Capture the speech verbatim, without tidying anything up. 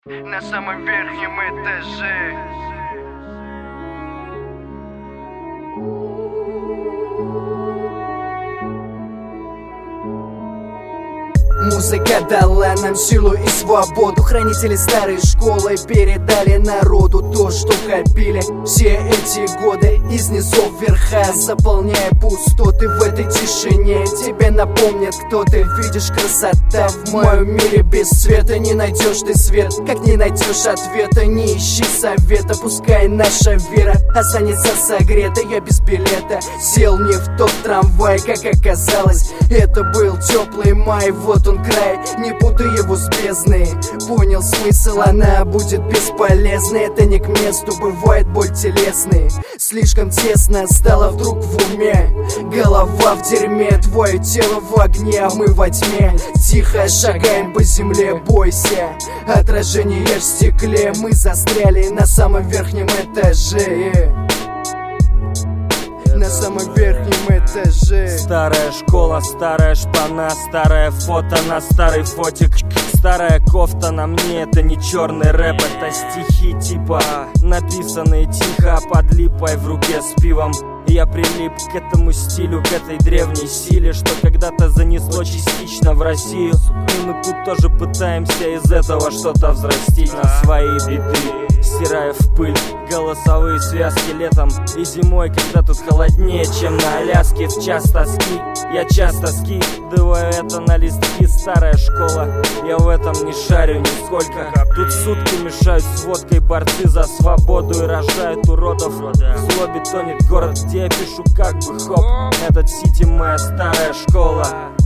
На самом верхнем этаже. Музыка дала нам силу и свободу. Хранители старой школы передали народу то, что копили все эти годы из низов верха, заполняя пустоты в этой тишине. Тебе напомнят, кто ты. Видишь, красота в моем мире без света. Не найдешь ты свет, как не найдешь ответа. Не ищи совета, пускай наша вера останется согрета. Я без билета сел не в тот трамвай, как оказалось. Это был теплый май, вот он край, не путай его с бездной. Понял смысл, она будет бесполезной. Это не к месту, бывает боль телесной. Слишком тесно стало вдруг в уме. Голова в дерьме, твое тело в огне, а мы во тьме. Тихо шагаем по земле, бойся отражение в стекле. Мы застряли на самом верхнем этаже. На самом верхнем этаже. Старая школа, старая шпана, старое фото на старый фотик. Старая кофта на мне, это не черный рэп, это стихи типа написанные тихо под липой в руке с пивом. Я прилип к этому стилю, к этой древней силе, что когда-то занесло частично в Россию. И мы тут тоже пытаемся из этого что-то взрастить на свои биты, стирая в пыль голосовые связки летом и зимой, когда тут холоднее, чем на Аляске. В час тоски я часто скидываю это на листки. Старая школа, я в этом не шарю нисколько. Тут сутки мешают с водкой борцы за свободу и рожают уродов. В злобе тонет город, где я пишу как бы хоп. Этот сити моя старая школа.